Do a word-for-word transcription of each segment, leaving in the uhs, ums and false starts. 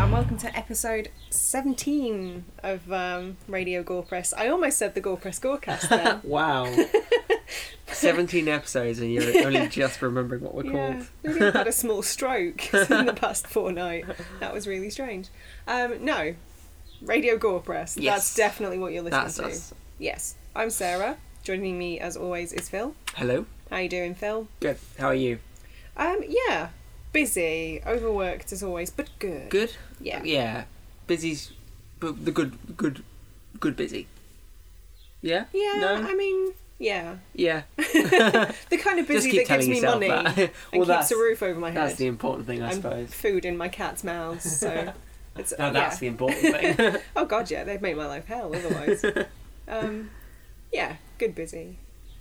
and welcome to episode seventeen of um, Radio Gorepress. I almost said the Gorepress Gorecast then. Wow. seventeen episodes and you're only just remembering what we're yeah, called. Maybe I've had a small stroke in the past fortnight. That was really strange. Um, no, Radio Gorepress. Yes. That's definitely what you're listening That's to. us. Yes. I'm Sarah. Joining me as always is Phil. Hello. How you doing, Phil? Good. How are you? Um, yeah. Busy, overworked as always, but good. Good? Yeah. Yeah. Busy's but the good good good busy. Yeah? Yeah, No? I mean, yeah. Yeah. The kind of Just busy keep that gives telling me yourself money that. and Well, keeps that's- a roof over my head. That's the important thing, I and suppose. food in my cat's mouths, so it's No, that's yeah. the important thing. Oh god, yeah, they'd make my life hell otherwise. um, yeah, good busy.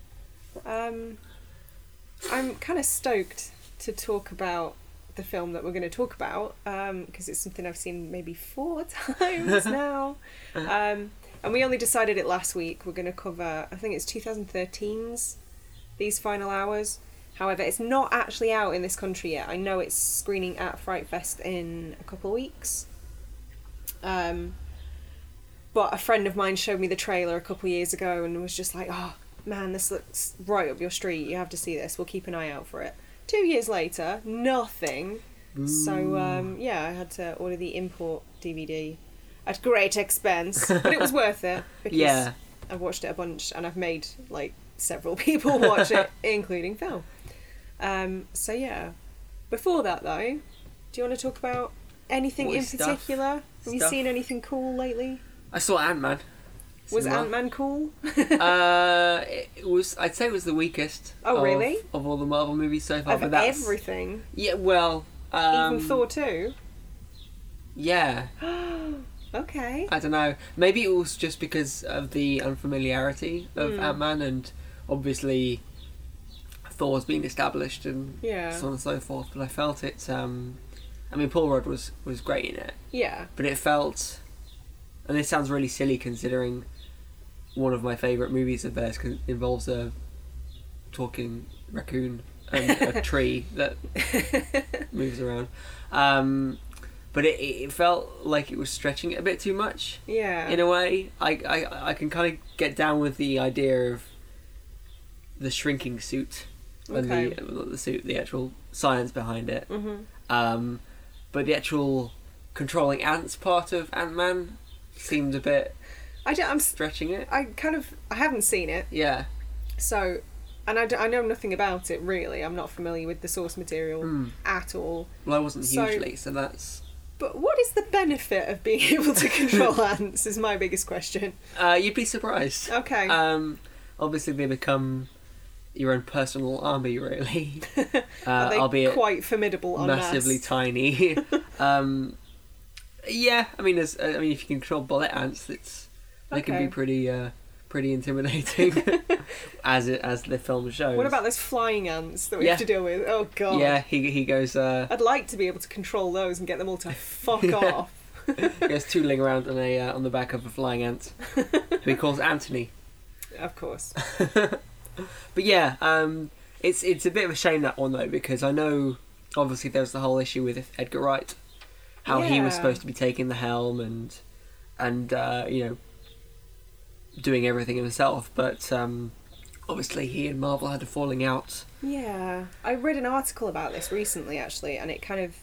Um, I'm kind of stoked to talk about the film that we're going to talk about because um, it's something I've seen maybe four times now. Um, and we only decided it last week. We're going to cover, I think it's twenty thirteen's These Final Hours. However, it's not actually out in this country yet. I know it's screening at Fright Fest in a couple of weeks. Um, but a friend of mine showed me the trailer a couple of years ago and was just like, oh man, this looks right up your street. You have to see this. We'll keep an eye out for it. Two years later, nothing. Ooh. So, um, yeah, I had to order the import D V D at great expense. But it was worth it because Yeah. I've watched it a bunch and I've made, like, several people watch it, including Phil. Um, so, yeah. Before that, though, do you want to talk about anything What in stuff? particular? Have you Stuff? seen anything cool lately? I saw Ant-Man. Was Cinema. Ant-Man cool? uh, it was. I'd say it was the weakest. Oh, of, really? Of all the Marvel movies so far. Of but that's, everything? Yeah. Well. Um, Even Thor two? Yeah. Okay. I don't know. Maybe it was just because of the unfamiliarity of Mm. Ant-Man, and obviously Thor's been established and Yeah. so on and so forth. But I felt it. Um, I mean, Paul Rudd was was great in it, Yeah. but it felt. And this sounds really silly considering one of my favourite movies of theirs con- involves a talking raccoon and a tree that moves around. Um, but it, it felt like it was stretching it a bit too much. Yeah. In a way. I, I, I can kind of get down with the idea of the shrinking suit. And Okay. the, not the suit, the actual science behind it. Mm-hmm. Um, but the actual controlling ants part of Ant-Man seemed a bit I don't, I'm, stretching it. I kind of, I haven't seen it, Yeah. so, and I, d- I know nothing about it really. I'm not familiar with the source material Mm. at all. Well, I wasn't So- hugely, so that's... But what is the benefit of being able to control ants is my biggest question. Uh, you'd be surprised. Okay. Um, obviously, they become your own personal army, really. Uh, Are they albeit quite formidable en massively masse? tiny. um, yeah, I mean, as, I mean, if you can control bullet ants, it's they can Okay. be pretty, uh, pretty intimidating, as it as the film shows. What about those flying ants that we Yeah. have to deal with? Oh god. Yeah, he he goes uh, I'd like to be able to control those and get them all to fuck off. he goes tootling around on a uh, on the back of a flying ant, who he calls Anthony. Of course. But yeah, um, it's it's a bit of a shame, that one though, because I know obviously there was the whole issue with Edgar Wright, how he was Yeah. supposed to be taking the helm and and uh, you know, doing everything himself, but um, obviously he and Marvel had a falling out. Yeah, I read an article about this recently actually, and it kind of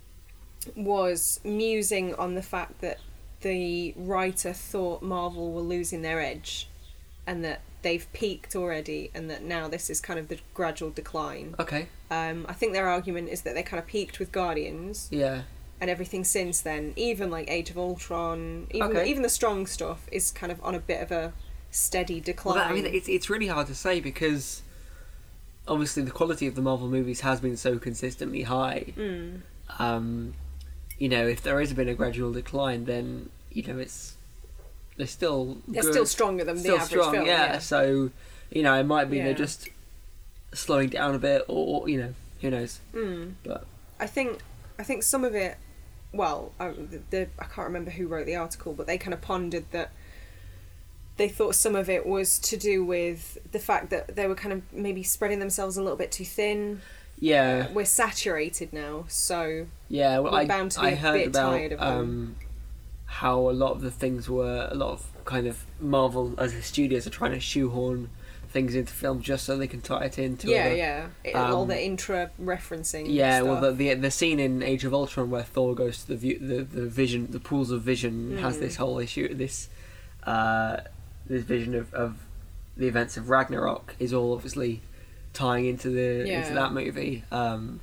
was musing on the fact that the writer thought Marvel were losing their edge and that they've peaked already and that now this is kind of the gradual decline. Okay. Um, I think their argument is that they kind of peaked with Guardians Yeah. and everything since then, even like Age of Ultron, even Okay. even the strong stuff is kind of on a bit of a steady decline. Well, that, I mean, it's it's really hard to say because obviously the quality of the Marvel movies has been so consistently high. Mm. Um, you know, if there has been a gradual decline, then you know it's they're still They're good, still stronger than still the average strong, film. yeah. Yeah. So you know, it might be Yeah. they're just slowing down a bit, or, or you know, who knows? Mm. But I think I think some of it. Well, I, the, the I can't remember who wrote the article, but they kind of pondered that they thought some of it was to do with the fact that they were kind of maybe spreading themselves a little bit too thin. Yeah. we're saturated now, so Yeah, well, we're I, bound to be I a heard bit about tired of them. um, how a lot of the things were, a lot of kind of Marvel as the studios are trying to shoehorn things into film just so they can tie it into yeah, other, yeah, it, all um, the intra referencing. Yeah, stuff. well, the, the the scene in Age of Ultron where Thor goes to the view, the the vision, the pools of vision, Mm. has this whole issue, this uh, this vision of, of the events of Ragnarok is all obviously tying into the Yeah. into that movie. Um,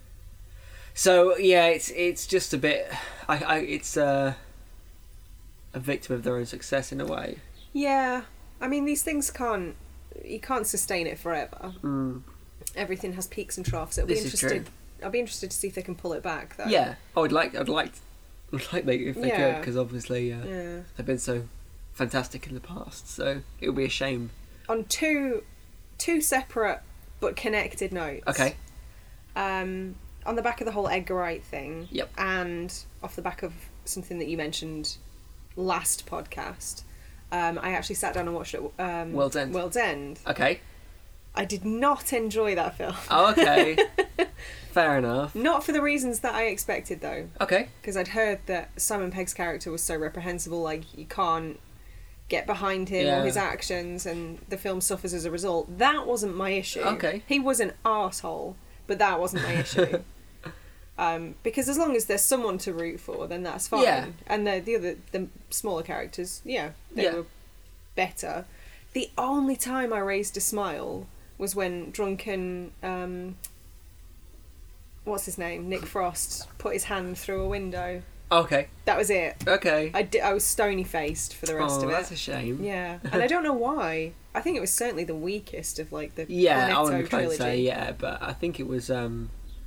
so yeah, it's it's just a bit, I, I it's uh, a victim of their own success in a way. Yeah, I mean these things can't. You can't sustain it forever. Mm. Everything has peaks and troughs. It'll be This is interested. true. I'll be interested to see if they can pull it back. Though. Yeah, oh, I'd like I'd like I'd like they if they Yeah. could, because obviously uh, Yeah. they've been so fantastic in the past. So it would be a shame. On two, two separate but connected notes. Okay. Um, on the back of the whole Edgar Wright thing. Yep. And off the back of something that you mentioned last podcast, um, I actually sat down and watched it. Um, World's End. World's End. Okay. I did not enjoy that film. Oh, okay. Fair enough. Not for the reasons that I expected, though. Okay. Because I'd heard that Simon Pegg's character was so reprehensible, like, you can't get behind him Yeah. or his actions, and the film suffers as a result. That wasn't my issue. Okay. He was an arsehole, but that wasn't my issue. Um, because as long as there's someone to root for, then that's fine. Yeah. And the the other the smaller characters, yeah, they Yeah. were better. The only time I raised a smile was when drunken um, what's his name, Nick Frost, put his hand through a window. Okay. That was it. Okay. I di- I was stony faced for the rest oh, of it. that's a shame. Yeah, and I don't know why. I think it was certainly the weakest of like the Yeah, I Cornetto wouldn't quite trilogy. say yeah, but I think it was. Um,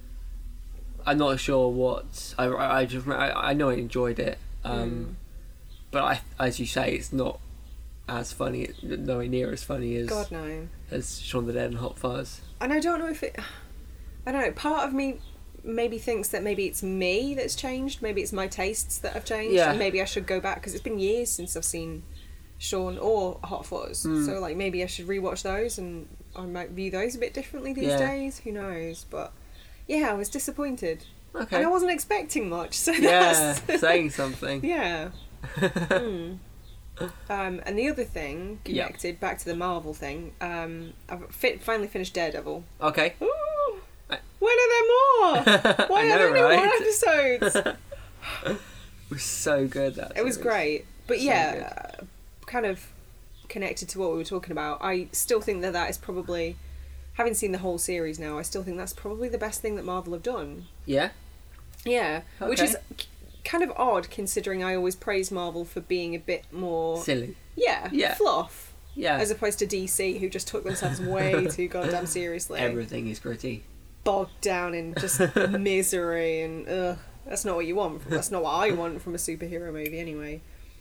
I'm not sure what I. I I just I, I know I enjoyed it, um, Mm. but I, as you say, it's not as funny, nowhere near as funny as God no. as Shaun of the Dead and Hot Fuzz. And I don't know if it. I don't know. Part of me maybe thinks that maybe it's me that's changed. Maybe it's my tastes that have changed. Yeah. And maybe I should go back because it's been years since I've seen Shaun or Hot Fuzz. Mm. So like maybe I should rewatch those and I might view those a bit differently these Yeah. days. Who knows? But yeah, I was disappointed. Okay. And I wasn't expecting much. So Yeah, that's saying something. yeah. Hmm. Um, and the other thing Yeah. connected back to the Marvel thing. Um, I've fi- finally finished Daredevil. Okay. Ooh, I- when are there more? Why I are know, there no more right? episodes? It was so good. That It was series. great, but So yeah, uh, kind of connected to what we were talking about. I still think that that is probably, having seen the whole series now, I still think that's probably the best thing that Marvel have done. Yeah. Yeah, which Okay. is k- kind of odd considering I always praise Marvel for being a bit more Silly. yeah, Yeah. fluff, Yeah. as opposed to D C who just took themselves way too goddamn seriously. Everything is gritty. Bogged down in just misery and ugh, that's not what you want. From, that's not what I want from a superhero movie anyway.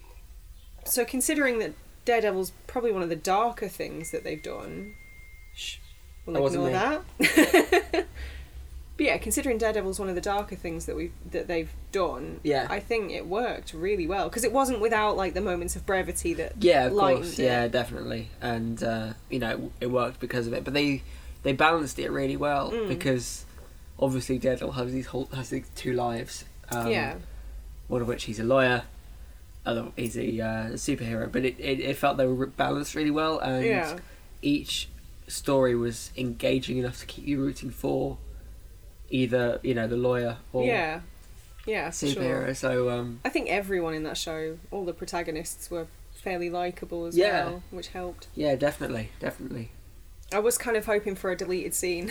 So considering that Daredevil's probably one of the darker things that they've done, shh, That we'll wasn't ignore that. But yeah, considering Daredevil's one of the darker things that we that they've done, Yeah. I think it worked really well because it wasn't without like the moments of brevity that Yeah, of lightened course. it. Yeah, definitely. And uh, you know, it worked because of it. But they they balanced it really well Mm. because obviously Daredevil has these whole has these two lives. Um, yeah, One of which he's a lawyer. Other he's a uh, superhero. But it, it, it felt they were balanced really well, and yeah, each story was engaging enough to keep you rooting for either, you know, the lawyer or yeah, yeah, for superhero. sure. So um, I think everyone in that show, all the protagonists were fairly likeable as Yeah. well, which helped. yeah, definitely, definitely. I was kind of hoping for a deleted scene.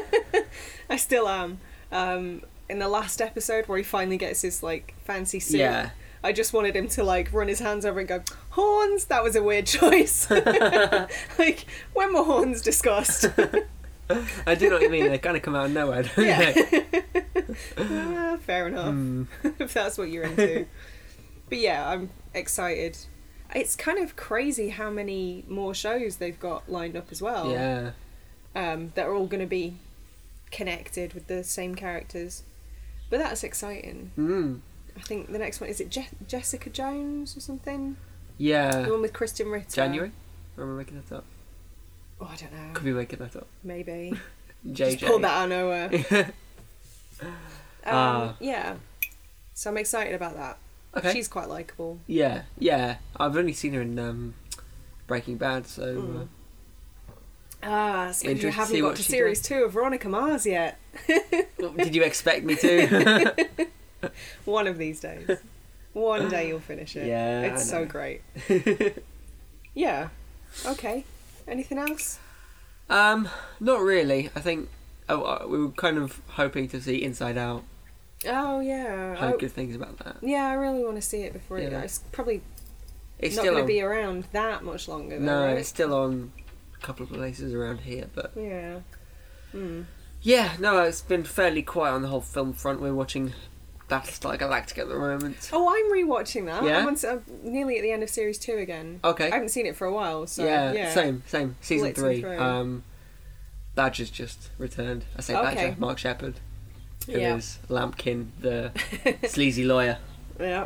I still am. Um, in the last episode where he finally gets his like fancy suit, Yeah. I just wanted him to like run his hands over and go, horns, that was a weird choice. Like, when were horns discussed? I do know what you mean. They kind of come out of nowhere, don't Yeah. they? Ah, fair enough. Mm. If that's what you're into. But yeah, I'm excited. It's kind of crazy how many more shows they've got lined up as well. Yeah. Um, that are all going to be connected with the same characters. But that's exciting. Mm. I think the next one, is it Je- Jessica Jones or something? Yeah. The one with Kristen Ritter. January? Or am I making that up? Oh, I don't know. Could be making that up. Maybe. J J. Just pulled that out of nowhere. um, Ah. Yeah. So I'm excited about that. Okay. She's quite likeable. Yeah, yeah. I've only seen her in um, Breaking Bad, so... Mm. Ah, so you Interested to haven't see got what to she series does. two of Veronica Mars yet. Uh, did you expect me to? One of these days. One day you'll finish it. Yeah, It's I so know. great. Yeah. Okay. Anything else? um, not really. I think oh, uh, we were kind of hoping to see Inside Out. Oh, yeah. Heard Oh, good things about that. yeah, I really want to see it before it Yeah. It's probably It's not still going to on. be around that much longer, though, No, right? it's still on a couple of places around here, but Yeah. Hmm. yeah, no, it's been fairly quiet on the whole film front. We're watching Battlestar Galactica at the moment. Oh, I'm rewatching that. Yeah? I'm, on, I'm nearly at the end of series two again. Okay. I haven't seen it for a while, so yeah, yeah. same, same. Season Blitzing three. through. Um, Badger's just returned. I say Okay. Badger, Mark Shepherd, who Yeah. is Lampkin, the sleazy lawyer. Yeah.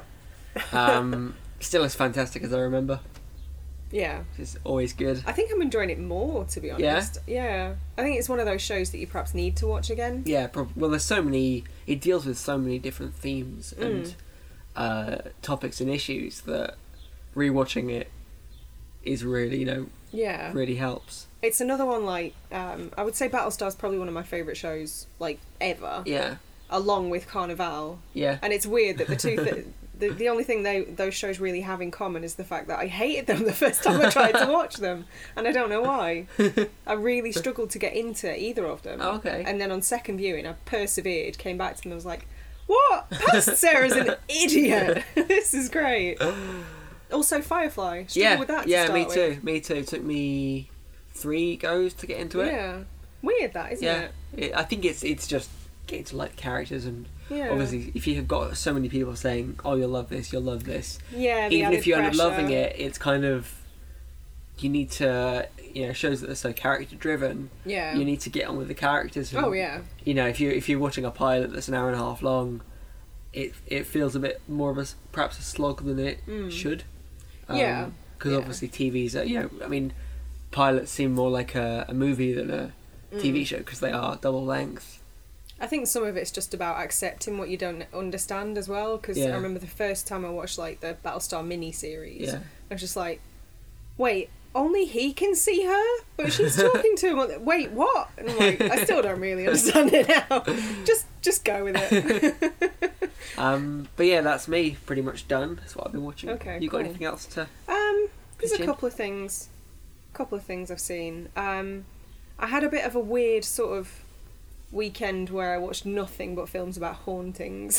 Um, still as fantastic as I remember. Yeah. It's always good. I think I'm enjoying it more, to be honest. Yeah? I think it's one of those shows that you perhaps need to watch again. Yeah, prob- well, there's so many. It deals with so many different themes and Mm. uh, topics and issues that rewatching it is really, you know, Yeah. really helps. It's another one like, um, I would say Battlestar's probably one of my favourite shows, like, ever. Yeah, Along with Carnival. yeah. And it's weird that the two... Th- the, the only thing they those shows really have in common is the fact that I hated them the first time I tried to watch them. And I don't know why. I really struggled to get into either of them. Oh, okay. And then on second viewing, I persevered, came back to them and was like, what? Past Sarah's an idiot. This is great. Also, Firefly. Struggled Yeah, with that to yeah, start me with. too. Me too. It took me three goes to get into it. Yeah. Weird that, isn't yeah. it? It, I think it's it's just getting to like characters and Yeah. obviously if you have got so many people saying, "Oh, you'll love this, you'll love this," Yeah, the even added if you end up pressure. loving it, it's kind of you need to you know shows that are so character driven. Yeah. You need to get on with the characters. And, Oh, yeah. You know, if you if you're watching a pilot that's an hour and a half long, it it feels a bit more of a s- perhaps a slog than it Mm. should. Yeah. Because Yeah. obviously T Vs are you know I mean, pilots seem more like a, a movie than a T V Mm. show because they are double length. I think some of it's just about accepting what you don't understand as well. Because Yeah. I remember the first time I watched like the Battlestar mini series, Yeah. I was just like, "Wait, only he can see her, but she's talking to him." Wait, what? And I'm like, I still don't really understand it now. Just, just go with it. Um, but yeah, that's me pretty much done. That's what I've been watching. Okay, You got cool. anything else to? Um, there's a Pitch in? couple of things, couple of things I've seen. Um, I had a bit of a weird sort of weekend where I watched nothing but films about hauntings.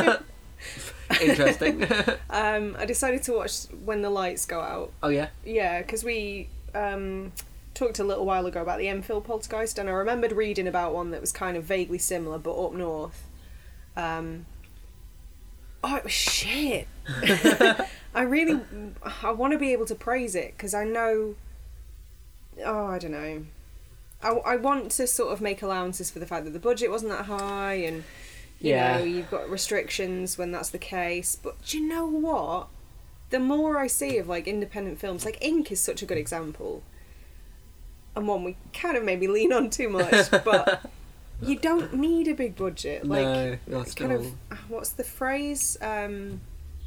Interesting. um, I decided to watch When the Lights Go Out. Oh yeah. Yeah, because we um, talked a little while ago about the Enfield Poltergeist, and I remembered reading about one that was kind of vaguely similar, but up north. Um, oh, it was shit. I really, I want to be able to praise it because I know. Oh, I don't know. I, I want to sort of make allowances for the fact that the budget wasn't that high, and you Yeah. know you've got restrictions when that's the case. But do you know what? The more I see of like independent films, like Ink is such a good example, and one we kind of maybe lean on too much, but you don't need a big budget. Like No, not at kind all. of what's the phrase? Um,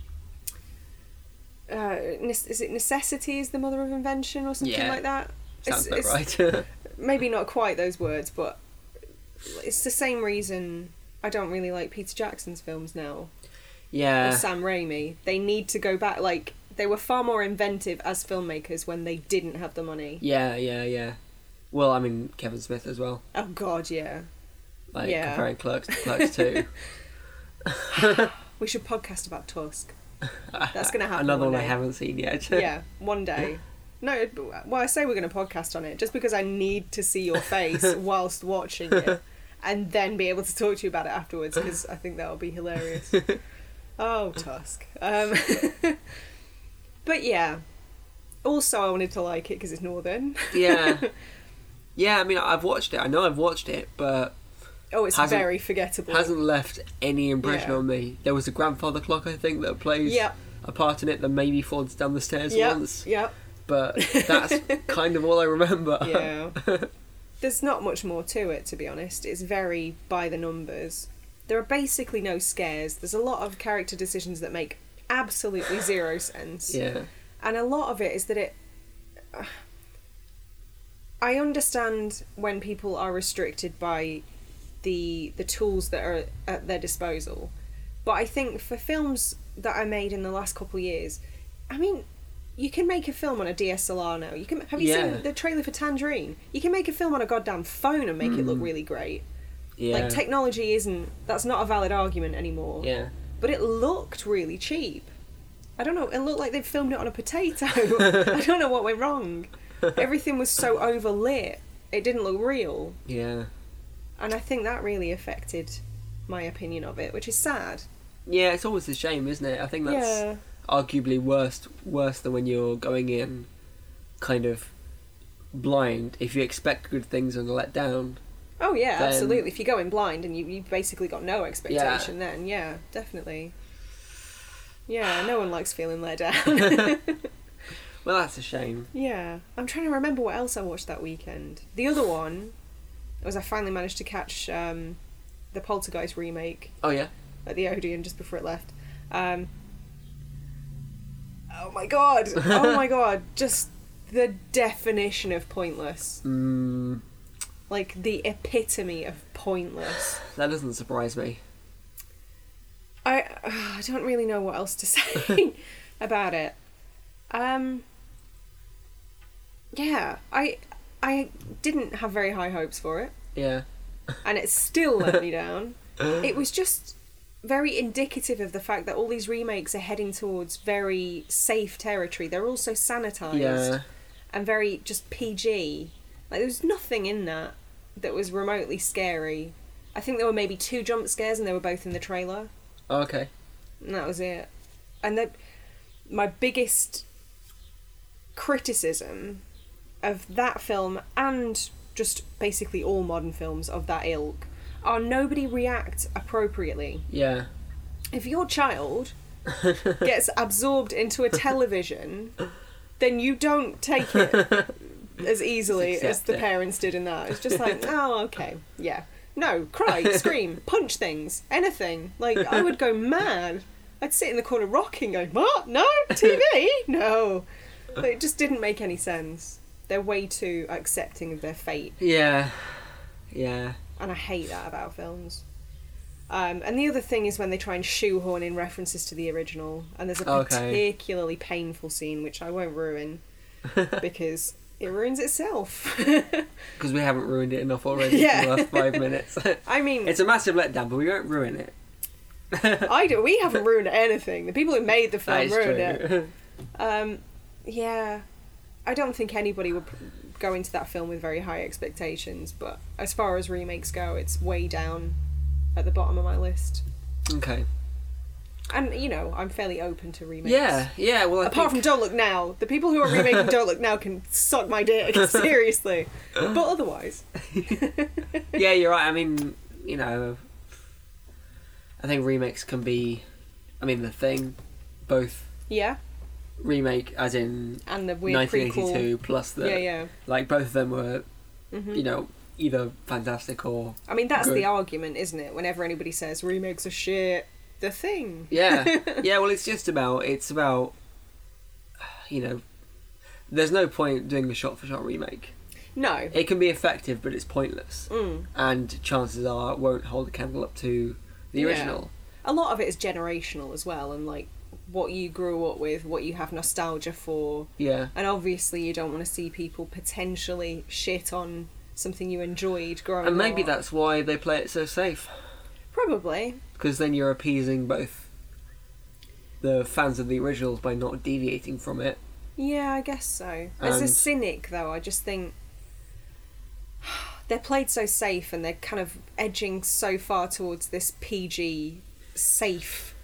uh, ne- is it necessity is the mother of invention or something Yeah. like that? Sounds It's- about it's- right. Maybe not quite those words, but it's the same reason I don't really like Peter Jackson's films now. Or yeah. Sam Raimi. They need to go back. Like, they were far more inventive as filmmakers when they didn't have the money. Yeah, yeah, yeah. Well, I mean Kevin Smith as well. Oh, God, yeah. Like Yeah. comparing Clerks to Clerks two. We should podcast about Tusk. That's going to happen. Another one one I day. haven't seen yet. Yeah, one day. No, well, I say we're going to podcast on it just because I need to see your face whilst watching it and then be able to talk to you about it afterwards because I think that'll be hilarious. Oh, Tusk. Um, but yeah. Also, I wanted to like it because it's Northern. Yeah. Yeah, I mean, I've watched it. I know I've watched it, but Oh, it's Hasn't- very forgettable. hasn't left any impression Yeah. on me. There was a grandfather clock, I think, that plays Yep. a part in it that maybe falls down the stairs Yep. once. Yep. But that's kind of all I remember. Yeah. there's not much more to it, to be honest. It's very by the numbers. There are basically no scares. There's a lot of character decisions that make absolutely zero sense. Yeah. And a lot of it is that it... Uh, I understand when people are restricted by the the tools that are at their disposal. But I think for films that are made in the last couple of years, I mean, you can make a film on a D S L R now. You can have you Yeah. seen the trailer for Tangerine? You can make a film on a goddamn phone and make it look really great. Yeah. Like, technology isn't... That's not a valid argument anymore. Yeah. But it looked really cheap. I don't know, it looked like they'd filmed it on a potato. I don't know what went wrong. Everything was so overlit. It didn't look real. Yeah. And I think that really affected my opinion of it, which is sad. Yeah, it's always a shame, isn't it? I think that's Yeah. arguably worse worse than when you're going in kind of blind. If you expect good things and are let down. Oh yeah, Then- absolutely. If you go in blind and you, you've basically got no expectation, then yeah, definitely. Yeah, no one likes feeling let down. Well, that's a shame. Yeah. I'm trying to remember what else I watched that weekend. The other one was I finally managed to catch um, the Poltergeist remake Oh, yeah? at the Odeon just before it left. Um, oh my god! Oh my god! Just the definition of pointless. Mm, Like, the epitome of pointless. that doesn't surprise me. I uh, I don't really know what else to say about it. Um. Yeah, I I didn't have very high hopes for it, Yeah. and it still let me down. It was just very indicative of the fact that all these remakes are heading towards very safe territory. They're also sanitized Yeah. and very just P G. Like, there was nothing in that that was remotely scary. I think there were maybe two jump scares, and they were both in the trailer. Oh, okay. And that was it. And the, my biggest criticism of that film, and just basically all modern films of that ilk, are nobody reacts appropriately. Yeah. If your child gets absorbed into a television, then you don't take it as easily Just as accept the it. parents did in that. It's just like, oh, okay, yeah. No, cry, scream, punch things, anything. Like, I would go mad. I'd sit in the corner rocking, going, what? No? T V? No. But it just didn't make any sense. They're way too accepting of their fate. Yeah. Yeah. And I hate that about films. Um, and the other thing is when they try and shoehorn in references to the original. And there's a Okay. particularly painful scene, which I won't ruin, because it ruins itself. Because we haven't ruined it enough already Yeah. in the last five minutes. I mean, It's a massive letdown, but we won't ruin it. I do. We haven't ruined anything. The people who made the That film is ruined true. it. Um, yeah, I don't think anybody would go into that film with very high expectations. But as far as remakes go, it's way down at the bottom of my list. Okay. And you know, I'm fairly open to remakes. Yeah, yeah, well, I Apart think... from Don't Look Now, the people who are remaking Don't Look Now can suck my dick, seriously. But otherwise, Yeah, you're right. I mean, you know, I think remakes can be... I mean, The Thing, both yeah, remake, as in and the weird nineteen eighty-two, prequel. plus the... Yeah, yeah. Like, both of them were, hmm you know, either fantastic or... I mean, that's good. the argument, isn't it? Whenever anybody says remakes are shit, The Thing. Yeah, yeah, well, it's just about... It's about, you know... There's no point doing a shot-for-shot remake. No. It can be effective, but it's pointless. Mm. And chances are it won't hold a candle up to the Yeah. original. A lot of it is generational as well, and like what you grew up with, what you have nostalgia for. Yeah. And obviously, you don't want to see people potentially shit on something you enjoyed growing up. And maybe that's why they play it so safe. Probably. Because then you're appeasing both the fans of the originals by not deviating from it. Yeah, I guess so. As a And- cynic, though, I just think they're played so safe, and they're kind of edging so far towards this P G safeness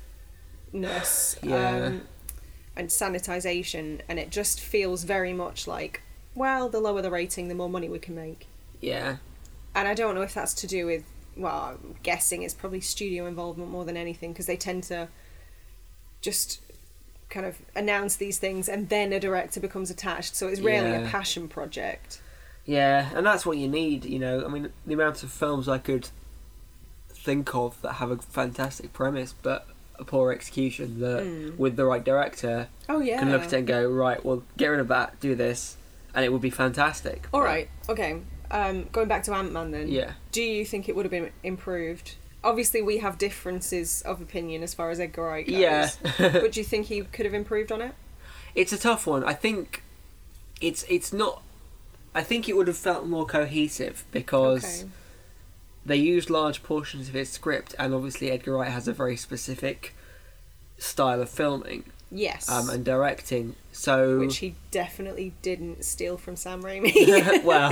Yeah. um, and sanitization, and it just feels very much like, well, the lower the rating, the more money we can make. Yeah. And I don't know if that's to do with, well, I'm guessing it's probably studio involvement more than anything, because they tend to just kind of announce these things and then a director becomes attached, so it's rarely Yeah. a passion project. Yeah, and that's what you need, you know. I mean, the amount of films I could think of that have a fantastic premise but a poor execution that, Mm. with the right director, Oh yeah. can look at it and go, right, well, get rid of that, do this, and it would be fantastic. All But- right. Okay. Um, going back to Ant-Man then. Yeah. Do you think it would have been improved? Obviously, we have differences of opinion as far as Edgar Wright goes. Yeah. But do you think he could have improved on it? It's a tough one. I think it's it's not... I think it would have felt more cohesive because Okay. they used large portions of his script, and obviously Edgar Wright has a very specific style of filming Yes. um, and directing. So, Which he definitely didn't steal from Sam Raimi. well,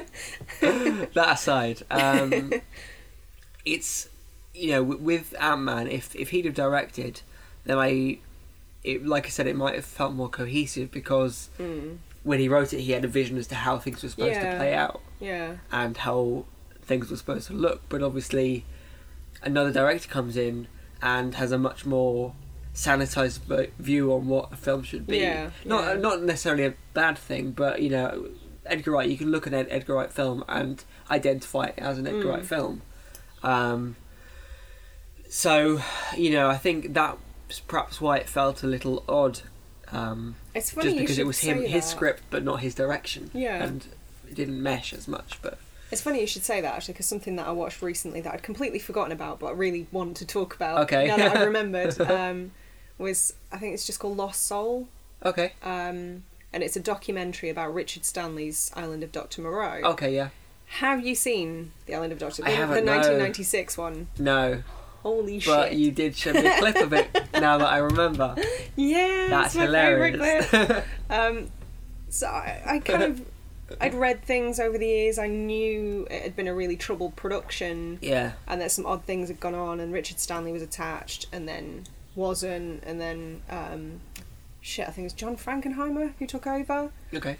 that aside, um, it's, you know, w- with Ant-Man, if if he'd have directed, then I, it, like I said, it might have felt more cohesive because Mm. when he wrote it, he had a vision as to how things were supposed Yeah. to play out Yeah. and how things were supposed to look. But obviously, another director comes in and has a much more sanitized v- view on what a film should be. Yeah, Not yeah. not necessarily a bad thing, but you know, Edgar Wright. You can look at an Edgar Wright film and identify it as an Edgar Mm. Wright film. Um, so, you know, I think that's perhaps why it felt a little odd. Um, It's funny just you because it should was him, say his that. script, but not his direction. Yeah. And it didn't mesh as much. But It's funny you should say that, actually, because something that I watched recently that I'd completely forgotten about, but I really want to talk about, Okay. now that I remembered, um, was, I think it's just called Lost Soul. okay, Um, and it's a documentary about Richard Stanley's Island of Doctor Moreau. okay, yeah. Have you seen The Island of Doctor I The, haven't, the no. nineteen ninety-six one. No, Holy but shit. you did show me a clip of it. Now that I remember, Yeah, that's it's my hilarious. favourite clip. Um, so I, I kind of, I'd read things over the years. I knew it had been a really troubled production, yeah, and that some odd things had gone on, and Richard Stanley was attached, and then wasn't, and then um, shit, I think it was John Frankenheimer who took over. okay,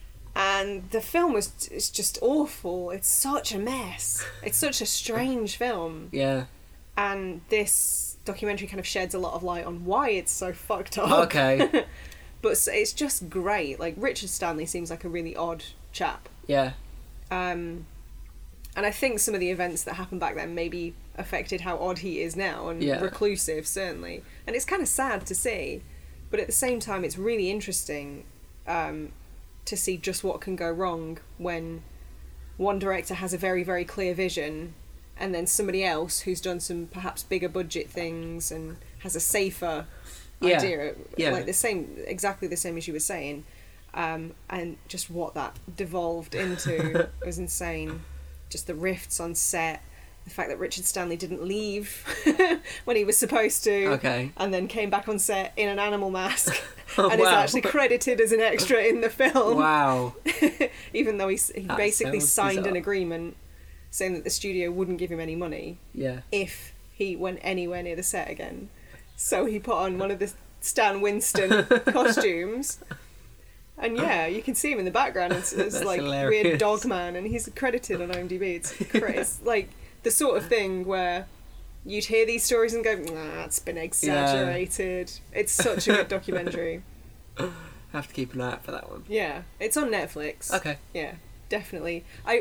And the film was it's just awful. It's such a mess. It's such a strange film. yeah, And this documentary kind of sheds a lot of light on why it's so fucked up. okay, But it's- it's just great. Like, Richard Stanley seems like a really odd chap. yeah, Um, and I think some of the events that happened back then maybe affected how odd he is now, and Yeah. reclusive, certainly. And it's kind of sad to see. But at the same time, it's really interesting um, to see just what can go wrong when one director has a very, very clear vision, and then somebody else who's done some perhaps bigger budget things and has a safer Yeah. idea, Yeah. like the same, exactly the same as you were saying, um, and just what that devolved into. It was insane. Just the rifts on set, the fact that Richard Stanley didn't leave when he was supposed to, okay. and then came back on set in an animal mask, Oh, and is wow. actually credited as an extra in the film. Wow. Even though he, s- he That basically sounds signed bizarre. an agreement saying that the studio wouldn't give him any money Yeah. if he went anywhere near the set again. So he put on one of the Stan Winston costumes. And yeah, you can see him in the background. It's, it's That's like hilarious. weird dog man, and he's credited on IMDb. It's, cra- it's like the sort of thing where you'd hear these stories and go, nah, it's been exaggerated. It's such a good documentary. Have to keep an eye out for that one. Yeah, it's on Netflix. Okay. Yeah, definitely. I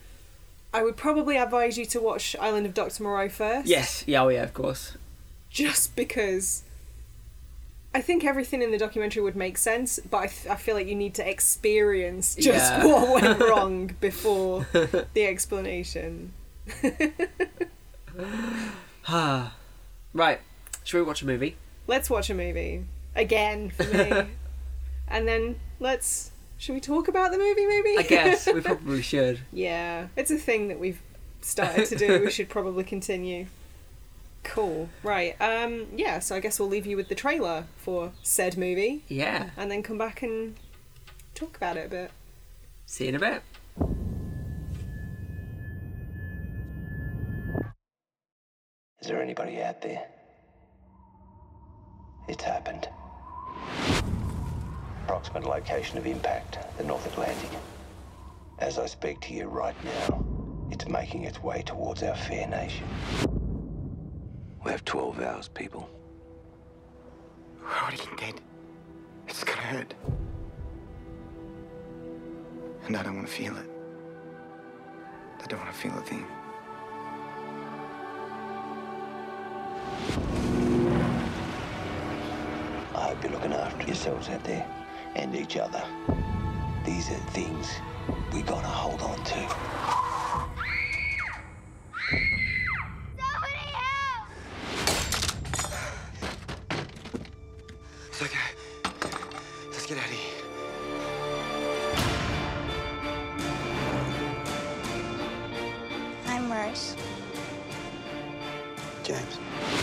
I would probably advise you to watch Island of Doctor Moreau first. Yes. Yeah. Oh, yeah. Of course. Just because I think everything in the documentary would make sense, but I, th- I feel like you need to experience just Yeah. what went wrong before the explanation. Ah. Right. Should we watch a movie? Let's watch a movie. Again, for me. And then let's... Should we talk about the movie, maybe? I guess we probably should. Yeah, it's a thing that we've started to do. We should probably continue. Cool. Right. Um. Yeah. So I guess we'll leave you with the trailer for said movie, Yeah. and then come back and talk about it a bit. See you in a bit. Is there anybody out there? It's happened. Approximate location of impact, the North Atlantic. As I speak to you right now, it's making its way towards our fair nation. We have twelve hours, people. We're already dead. It's gonna hurt. And I don't want to feel it. I don't want to feel a thing. I hope you're looking after yourselves out there and each other. These are things we gotta hold on to. Somebody help! It's okay. Let's get out of here. I'm Rose. James.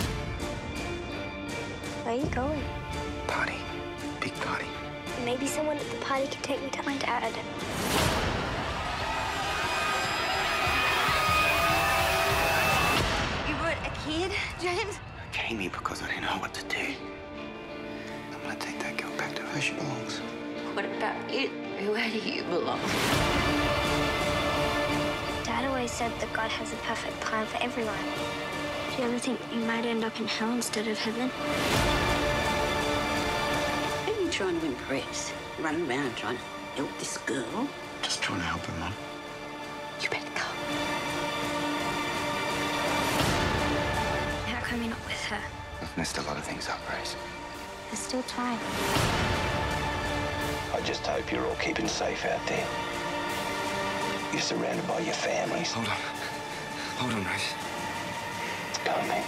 Where are you going? Party. Big party. Maybe someone at the party can take me to my dad. You brought a kid, James? I came here because I didn't know what to do. I'm gonna take that girl back to where she belongs. What about you? Where do you belong? Dad always said that God has a perfect plan for everyone. Do you ever think you might end up in hell instead of heaven? Who are you trying to impress? Running around trying to help this girl? Just trying to help her, Mum. You better go. How come you're not with her? I've messed a lot of things up, Rose. There's still time. I just hope you're all keeping safe out there. You're surrounded by your families. Hold on. Hold on, Rose. It's coming.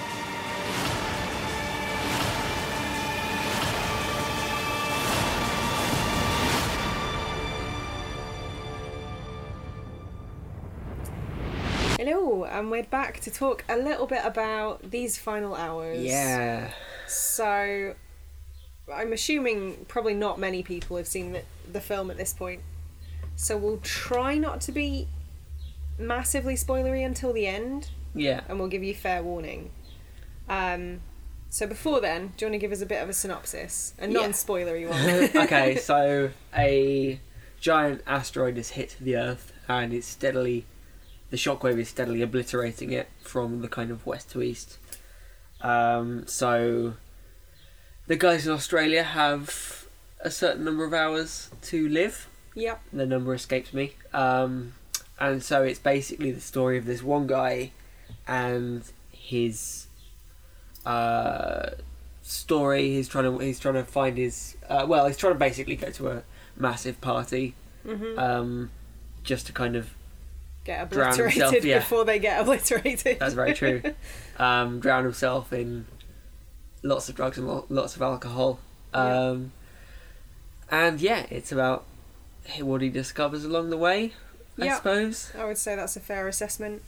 Hello, and we're back to talk a little bit about these final hours. Yeah. So, I'm assuming probably not many people have seen the, the film at this point. So we'll try not to be massively spoilery until the end, Yeah. and we'll give you fair warning. Um, so before then, do you want to give us a bit of a synopsis? A Yeah. non-spoilery one. Okay, so a giant asteroid has hit the Earth, and it's steadily, the shockwave is steadily obliterating it from the kind of west to east. Um, so the guys in Australia have a certain number of hours to live. Yep. The number escapes me. Um, and so it's basically the story of this one guy and his uh, story. He's trying to he's trying to find his uh, well. He's trying to basically go to a massive party, Mm-hmm. um, just to kind of Get drown obliterated himself, yeah. before they get obliterated. that's very true. um, drown himself in lots of drugs and lo- lots of alcohol. Um, and yeah, it's about what he discovers along the way, I Yeah. suppose. I would say that's a fair assessment.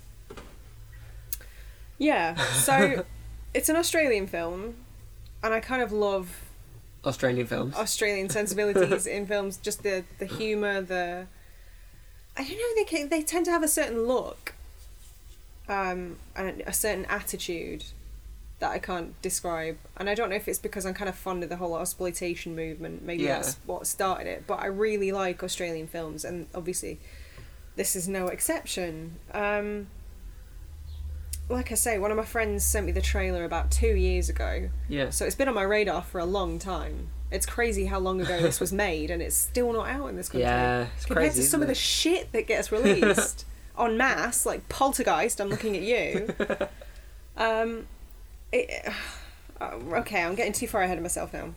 Yeah, so it's an Australian film, and I kind of love Australian films. Australian sensibilities in films. Just the the humour, the I don't know. They ca- they tend to have a certain look, um, and a certain attitude that I can't describe. And I don't know if it's because I'm kind of fond of the whole exploitation movement. Maybe Yeah. that's what started it. But I really like Australian films, and obviously, this is no exception. Um, like I say, one of my friends sent me the trailer about two years ago. Yeah. So it's been on my radar for a long time. It's crazy how long ago this was made, and it's still not out in this country. Yeah, it's Compared crazy, to some isn't of the it? shit that gets released en masse, like Poltergeist, I'm looking at you. Um, it, uh, okay, I'm getting too far ahead of myself now.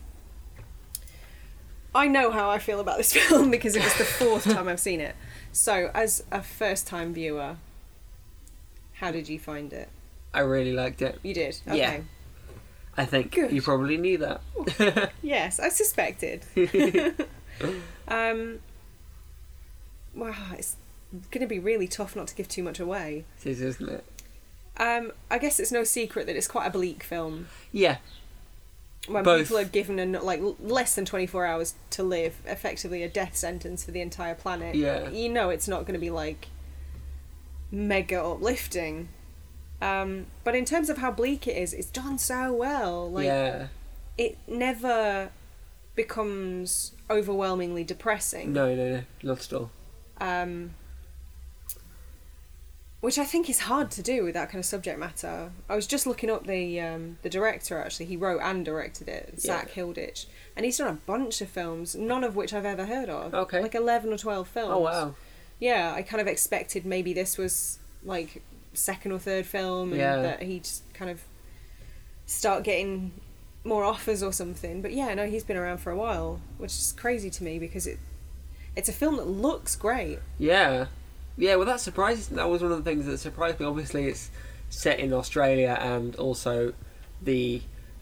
I know how I feel about this film because it was the fourth time I've seen it. So, as a first-time viewer, how did you find it? I really liked it. You did? Okay. Yeah. I think Good. you probably knew that. Yes, I suspected. um, wow, it's going to be really tough not to give too much away. It is, isn't it? Um, I guess it's no secret that it's quite a bleak film. Yeah. When Both. people are given an, like less than twenty-four hours to live, effectively a death sentence for the entire planet. Yeah. You know it's not going to be like mega uplifting. Um, but in terms of how bleak it is, it's done so well. Like yeah. it never becomes overwhelmingly depressing. No, no, no. Not at all. Um, which I think is hard to do with that kind of subject matter. I was just looking up the um, the director, actually. He wrote and directed it, Zach Yeah. Hilditch. And he's done a bunch of films, none of which I've ever heard of. Okay. Like eleven or twelve films. Oh, wow. yeah, I kind of expected maybe this was like second or third film, and Yeah. that he'd kind of start getting more offers or something. But yeah, no, he's been around for a while, which is crazy to me because it it's a film that looks great. Yeah. Yeah, well, that surprises That was one of the things that surprised me. Obviously, it's set in Australia, and also the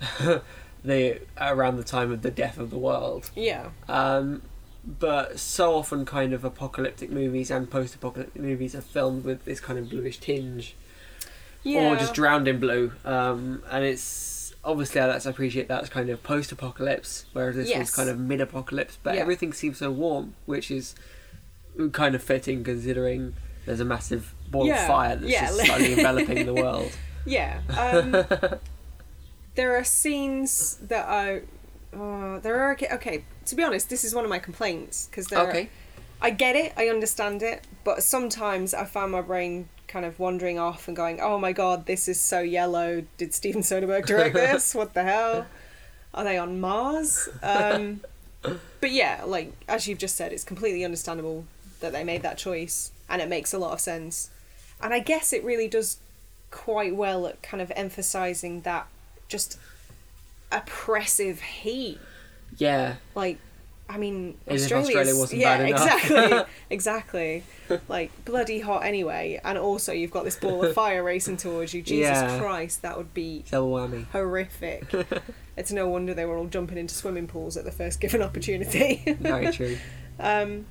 the around the time of the death of the world. Yeah. Um, but so often kind of apocalyptic movies and post-apocalyptic movies are filmed with this kind of bluish tinge. Yeah. Or just drowned in blue. Um, and it's obviously let's appreciate that's kind of post-apocalypse, whereas this Yes. was kind of mid-apocalypse. But Yeah. everything seems so warm, which is kind of fitting considering there's a massive ball Yeah, of fire that's yeah. just slowly enveloping the world. Yeah. Um, there are scenes that are. Uh, there are okay, okay. To be honest, this is one of my complaints because there. Okay. Are, I get it, I understand it, but sometimes I find my brain kind of wandering off and going, "Oh my god, this is so yellow. Did Steven Soderbergh direct this? What the hell? Are they on Mars?" Um, but yeah, like as you've just said, it's completely understandable that they made that choice, and it makes a lot of sense. And I guess it really does quite well at kind of emphasizing that just oppressive heat. Yeah. Like, I mean, As if Australia's, Australia wasn't yeah, bad enough. exactly, exactly. Like bloody hot anyway, and also you've got this ball of fire racing towards you. Jesus Yeah. Christ, that would be Double whammy. horrific. It's no wonder they were all jumping into swimming pools at the first given opportunity. Very true. Um,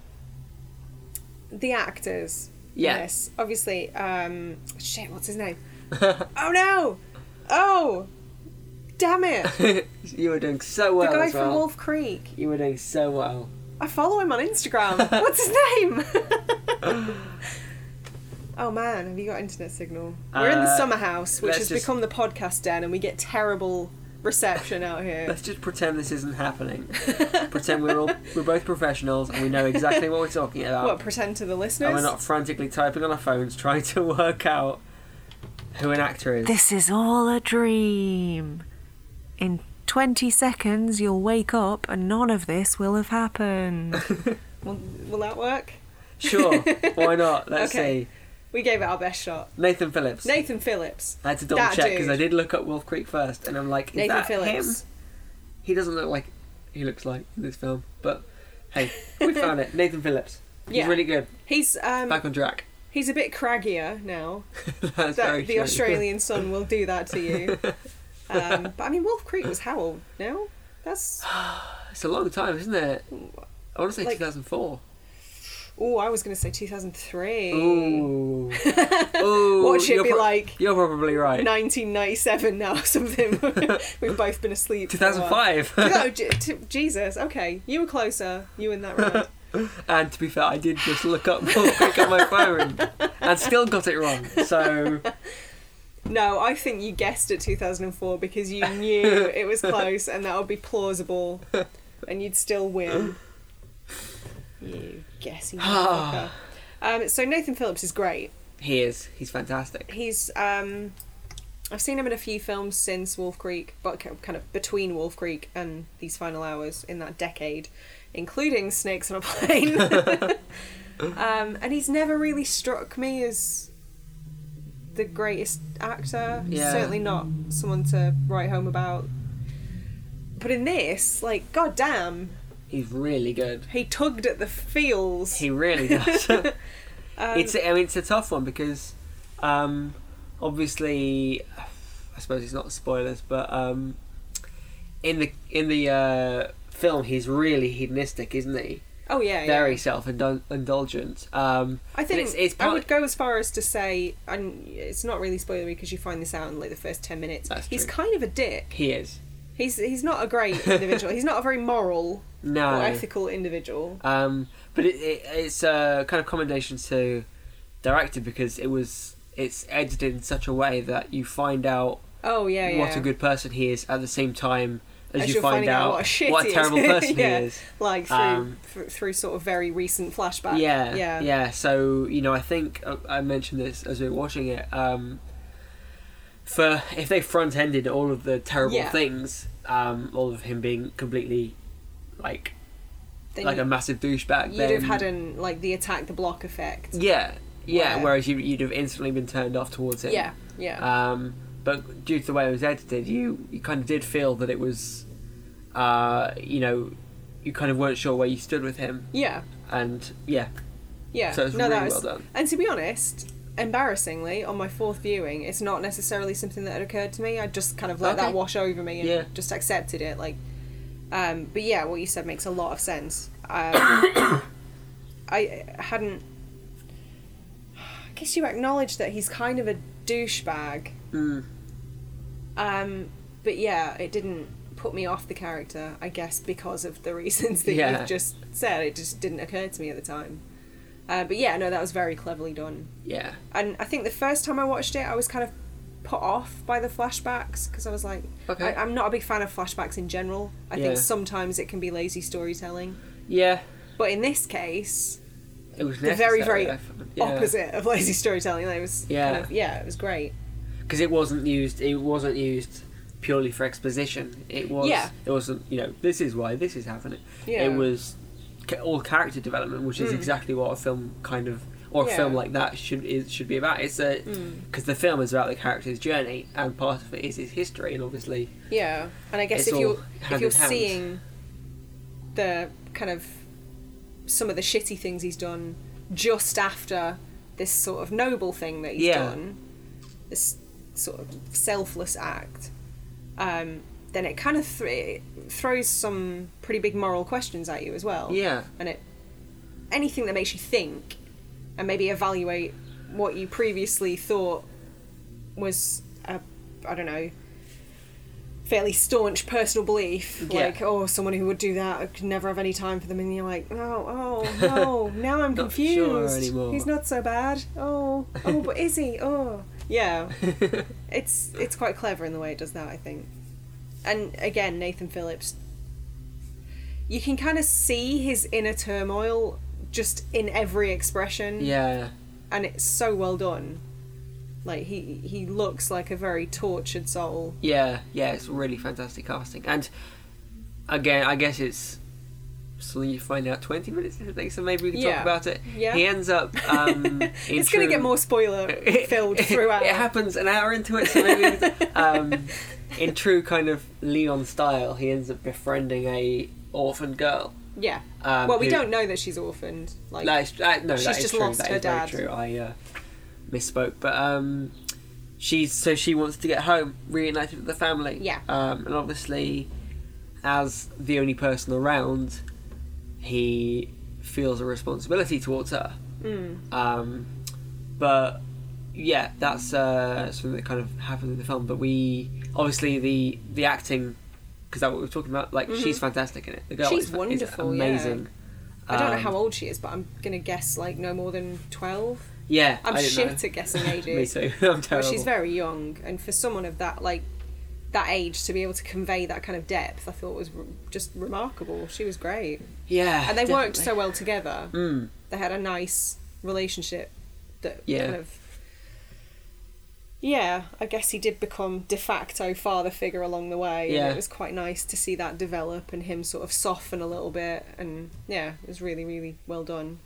the actors. Yeah. Yes, obviously. Um, shit, what's his name? Oh no! Oh, damn it! You were doing so well The guy as well. from Wolf Creek. You were doing so well. I follow him on Instagram. What's his name? Oh man, have you got internet signal? We're in the Uh, summer house, which let's has just- become the podcast den, and we get terrible reception out here. Let's just pretend this isn't happening. Pretend we're all we're both professionals and we know exactly what we're talking about. What, pretend to the listeners? And we're not frantically typing on our phones trying to work out who an actor is. This is all a dream. In twenty seconds, you'll wake up and none of this will have happened. will, will that work? Sure, why not? Let's Okay. see. We gave it our best shot. Nathan Phillips. Nathan Phillips. I had to double That check because dude. I did look up Wolf Creek first, and I'm like, is Nathan that Phillips. him? He doesn't look like he looks like in this film, but hey, we found it. Nathan Phillips. He's Yeah. really good. He's um Back on track. he's a bit craggier now. That's That very the true. Australian sun will do that to you. Um, but I mean, Wolf Creek was how old now? That's It's a long time, isn't it? I want to say Like- two thousand four. oh, I was going to say two thousand three. Ooh. Ooh. What should you're be pro- like You're probably right. nineteen ninety-seven now or something. We've both been asleep. for a while. two thousand five. Oh, J- t- Jesus. Okay, you were closer. You in that round. And to be fair, I did just look up Wolf Creek on my phone and still got it wrong. So No, I think you guessed at two thousand four because you knew it was close and that would be plausible, and you'd still win. You guessing motherfucker. Um, so Nathan Phillips is great. he is. He's fantastic. He's um, I've seen him in a few films since Wolf Creek, but ki- kind of between Wolf Creek and These Final Hours in that decade, including Snakes on a Plane. um, and he's never really struck me as the greatest actor. Yeah. Certainly not someone to write home about. But in this, like, goddamn, He's really good. he tugged at the feels. He really does. Um, it's I mean it's a tough one because um, obviously I suppose it's not spoilers, but um, in the in the uh, film he's really hedonistic, isn't he? oh yeah, Very yeah. self-indulgent. Um, I and think it's, it's I part- would go as far as to say, and it's not really spoilery because you find this out in like the first ten minutes. That's He's true. kind of a dick. He is. He's he's not a great individual. He's not a very moral No. or ethical individual. Um, but it, it, it's a kind of commendation to director because it was it's edited in such a way that you find out Oh yeah, yeah. what a good person he is at the same time as, As you you're find finding out out what a shit what a he terrible is. person Yeah. he is. Like through Um, th- through sort of very recent flashback. Yeah, yeah, yeah. So you know, I think uh, I mentioned this as we were watching it. Um, for if they front-ended all of the terrible Yeah. things, um, all of him being completely like then like you, a massive douchebag, you'd then have had an like the attack the block effect. yeah, yeah. Where- Whereas you, you'd have instantly been turned off towards him. Yeah, yeah, Um, but due to the way it was edited, you you kind of did feel that it was, uh, you know, you kind of weren't sure where you stood with him, yeah, and yeah, yeah. so it's no, really that was, well done. And to be honest, embarrassingly, on my fourth viewing, it's not necessarily something that had occurred to me. I just kind of let Okay. that wash over me and Yeah. just accepted it. Like, um, but yeah, what you said makes a lot of sense. Um, I hadn't. I guess you acknowledge that he's kind of a douchebag. Mm. Um, but yeah, it didn't put me off the character, I guess, because of the reasons that Yeah. you've just said. It just didn't occur to me at the time. Uh, but yeah, no, that was very cleverly done. Yeah, And I think the first time I watched it, I was kind of put off by the flashbacks because I was like, Okay. I, I'm not a big fan of flashbacks in general. I Yeah. think sometimes it can be lazy storytelling. yeah. But in this case, It was the very, necessary, very I found. Yeah. opposite of lazy storytelling. It was Yeah. kind of, yeah, it was great. Because it wasn't used. It wasn't used purely for exposition. It was. Yeah. It wasn't. You know, this is why this is happening. Yeah. It was ca- all character development, which is Mm. exactly what a film kind of or a Yeah. film like that should is should be about. It's a Mm. because the film is about the character's journey, and part of it is his history, and obviously. Yeah, and I guess It's if all you're if hand you're in hand. seeing the kind of some of the shitty things he's done just after this sort of noble thing that he's Yeah. done, this sort of selfless act, um, then it kind of th- it throws some pretty big moral questions at you as well. Yeah. And it anything that makes you think and maybe evaluate what you previously thought was a, I don't know, fairly staunch personal belief, Yeah. like, oh, someone who would do that, I could never have any time for them, and you're like, oh, oh, no, now I'm Not confused. sure anymore. He's not so bad. Oh, oh, but is he? Oh, yeah. it's it's quite clever in the way it does that, I think. And again, Nathan Phillips, you can kind of see his inner turmoil just in every expression, Yeah. and it's so well done. Like, he he looks like a very tortured soul. Yeah, yeah, it's really fantastic casting. And again, I guess it's something you find out twenty minutes into the thing, so maybe we can Yeah. talk about it. Yeah. He ends up um, in It's going to true- get more spoiler filled it, throughout. It happens an hour into it, so maybe um, in true kind of Leon style, he ends up befriending a orphaned girl. Yeah. Um, well, we who- don't know that she's orphaned. Like, That is, uh, no, she's that is just true. lost That her is very dad. true. I uh, misspoke, but um, she's so she wants to get home, reunited with the family. Yeah. Um, and obviously, as the only person around, he feels a responsibility towards her. mm, Um, but yeah, that's uh, something that kind of happens in the film. But we obviously the the acting, because that's what we were talking about. Like, she's fantastic in it. The girl She's is, fa- wonderful, is yeah. amazing. I don't know Um, how old she is, but I'm going to guess, like, no more than twelve. Yeah, I'm I didn't shit know. at guessing ages. Me too. I'm But terrible. she's very young, and for someone of that, like, that age to be able to convey that kind of depth, I thought was re- just remarkable. She was great. Yeah, And they worked definitely. so well together. Mm. They had a nice relationship that Yeah. kind of... Yeah, I guess he did become de facto father figure along the way. Yeah. And it was quite nice to see that develop and him sort of soften a little bit. And yeah, it was really, really well done.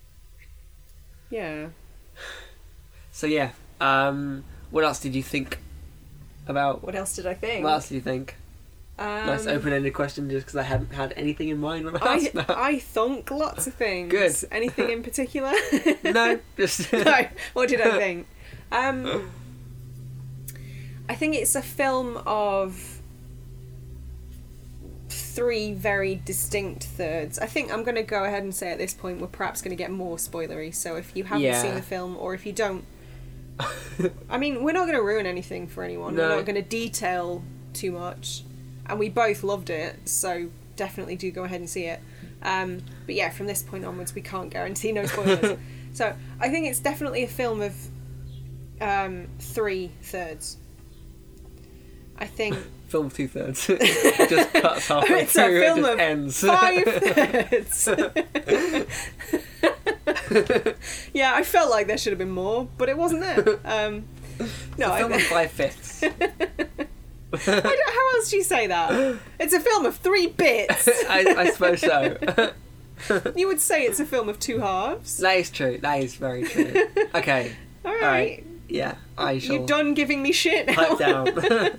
Yeah. So yeah, um, what else did you think about? What else did I think? What else did you think? Um, Nice open-ended question, just because I hadn't had anything in mind when I I, asked that. I thunk lots of things. Good. Anything in particular? No, just No. What did I think? Um, I think it's a film of three very distinct thirds. I think I'm going to go ahead and say at this point we're perhaps going to get more spoilery. So if you haven't Yeah. seen the film, or if you don't, I mean, we're not going to ruin anything for anyone. No. We're not going to detail too much, and we both loved it. So definitely do go ahead and see it. Um, but yeah, from this point onwards, we can't guarantee no spoilers. So I think it's definitely a film of um, three thirds. I think film two thirds. It just cuts halfway it's a through. film it just of ends. five thirds. Yeah, I felt like there should have been more, but it wasn't there. Um, no, a I, film of five fifths. I don't, how else do you say that? It's a film of three bits. I, I suppose so. You would say it's a film of two halves. That is true. That is very true. Okay. All right. All right. Yeah, I shall. You're done giving me shit now. Pipe down.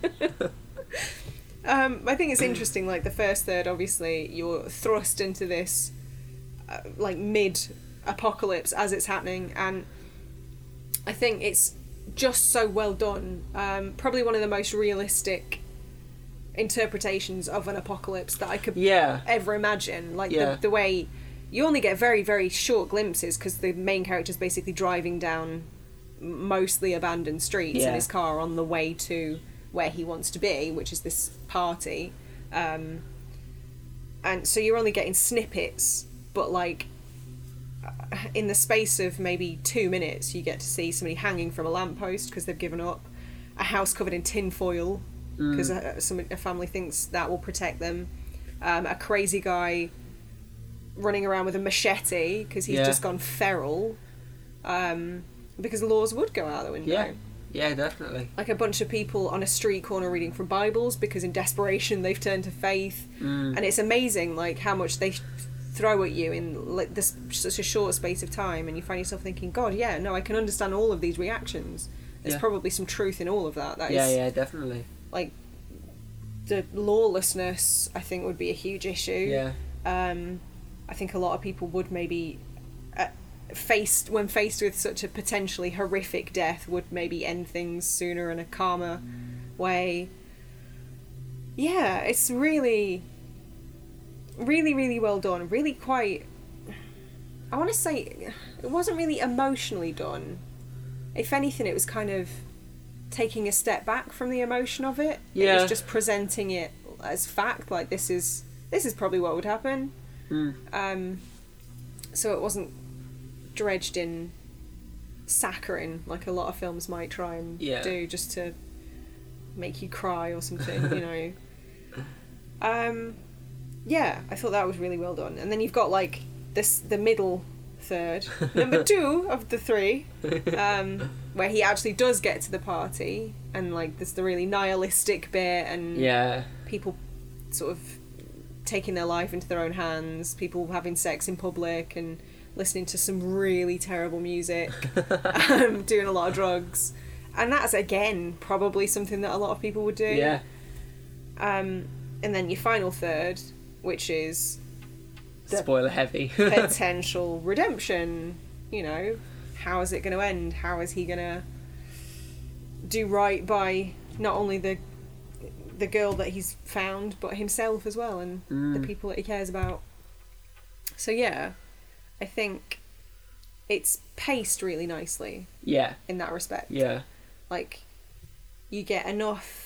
um, I think it's interesting. Like the first third, obviously, you're thrust into this, uh, like mid-apocalypse as it's happening, and I think it's just so well done. Um, probably one of the most realistic interpretations of an apocalypse that I could Yeah. ever imagine. Like Yeah. the the way you only get very very short glimpses because the main character's basically driving down mostly abandoned streets Yeah. in his car on the way to where he wants to be, which is this party, um, and so you're only getting snippets, but like in the space of maybe two minutes you get to see somebody hanging from a lamppost because they've given up, a house covered in tin foil because Mm. a, some, a family thinks that will protect them, um, a crazy guy running around with a machete because he's Yeah. just gone feral, um, because laws would go out the window. Yeah. Yeah, definitely. Like a bunch of people on a street corner reading from Bibles because in desperation they've turned to faith, Mm. and it's amazing like how much they throw at you in like this such a short space of time, and you find yourself thinking, God, yeah, no, I can understand all of these reactions. There's Yeah. probably some truth in all of that. That Yeah, is yeah, definitely. like the lawlessness. I think would be a huge issue. Yeah. Um, I think a lot of people would maybe, uh, faced when faced with such a potentially horrific death, would maybe end things sooner in a calmer way. Yeah, it's really, really, really well done. Really quite. I want to say it wasn't really emotionally done. If anything, it was kind of taking a step back from the emotion of it. It Yeah. was just presenting it as fact. Like this is this is probably what would happen. Mm. Um, so it wasn't dredged in saccharine like a lot of films might try and Yeah. do just to make you cry or something, you know. Um, yeah, I thought that was really well done. And then you've got like this the middle third, number two of the three, um, where he actually does get to the party, and like there's the really nihilistic bit, and Yeah. people sort of taking their life into their own hands, people having sex in public and listening to some really terrible music, um, doing a lot of drugs, and that's again probably something that a lot of people would do. Yeah. Um, and then your final third, which is the Spoiler heavy. potential redemption. You know, how is it going to end? How is he going to do right by not only the the girl that he's found, but himself as well, and Mm. the people that he cares about? So yeah, I think it's paced really nicely Yeah. in that respect. Yeah. Like, you get enough.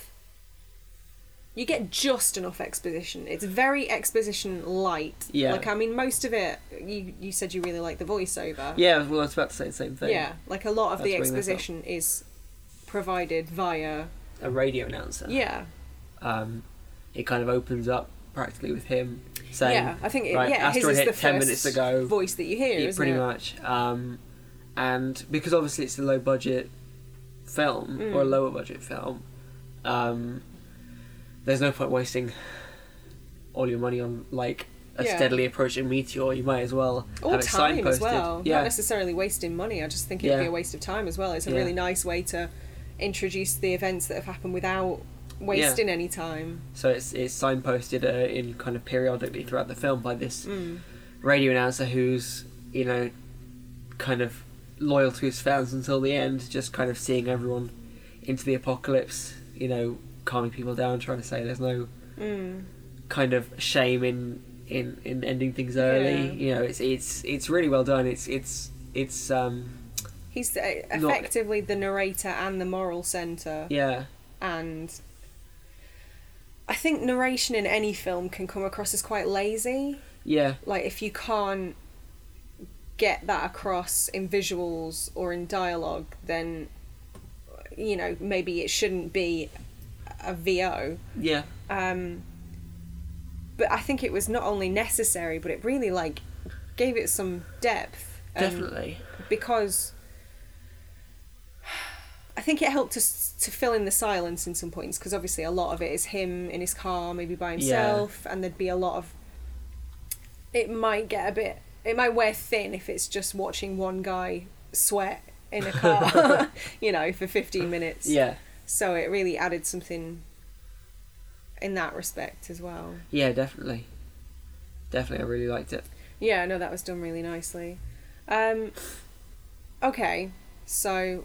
You get just enough exposition. It's very exposition light. Yeah. Like, I mean, most of it, you you said you really like the voiceover. Yeah, well, I was about to say the same thing. Yeah, like a lot of the That's bringing this up. exposition is provided via. A radio announcer. Yeah. Um, it kind of opens up practically with him saying, Yeah, I think it, right, yeah, his asteroid is hit the ten first minutes ago. voice that you hear, Yeah, isn't pretty it? much. Um, and because obviously it's a low budget film Mm. or a lower budget film, um, there's no point wasting all your money on like a Yeah. steadily approaching meteor. You might as well Or have it time as signposted. well. Yeah, Not necessarily wasting money. I just think it'd Yeah. be a waste of time as well. It's a Yeah. really nice way to introduce the events that have happened without wasting any time. so it's it's signposted uh, in kind of periodically throughout the film by this Mm. radio announcer who's, you know, kind of loyal to his fans until the end, just kind of seeing everyone into the apocalypse, you know, calming people down, trying to say there's no Mm. kind of shame in in, in ending things early. Yeah. You know, it's it's it's really well done. It's it's it's um He's uh, effectively the narrator and the moral centre. yeah. And I think narration in any film can come across as quite lazy. Yeah. Like, if you can't get that across in visuals or in dialogue, then, you know, maybe it shouldn't be a V O. Yeah. Um, but I think it was not only necessary, but it really, like, gave it some depth. Um, Definitely. Because I think it helped us to fill in the silence in some points, because obviously a lot of it is him in his car, maybe by himself, and there'd be a lot of it might get a bit, it might wear thin if it's just watching one guy sweat in a car, you know, for fifteen minutes. Yeah. So it really added something in that respect as well. Yeah, definitely. Definitely, I really liked it. Yeah, no, that was done really nicely. Um, okay, so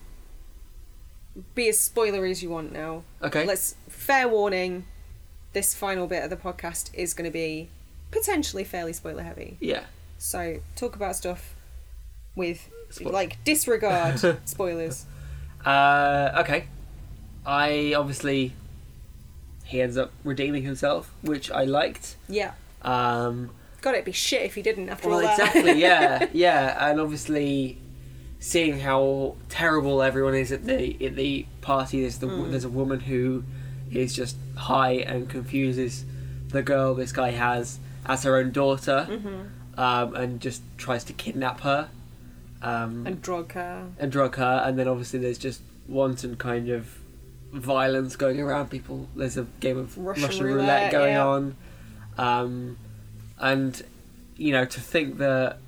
be as spoilery as you want now. Okay. Let's, fair warning, this final bit of the podcast is going to be potentially fairly spoiler heavy. Yeah. So talk about stuff with, Spo- like, disregard spoilers. Uh, okay. I obviously, he ends up redeeming himself, which I liked. Yeah. Um, God, it'd be shit if he didn't after well, all that. exactly, yeah, yeah, and obviously, seeing how terrible everyone is at the at the party, there's the Mm. there's a woman who is just high and confuses the girl this guy has as her own daughter, Mm-hmm. um, and just tries to kidnap her, um, And drug her. and drug her, and then obviously there's just wanton kind of violence going around. People, there's a game of Russian Russian, roulette, roulette, going yeah. on, um, and you know, to think that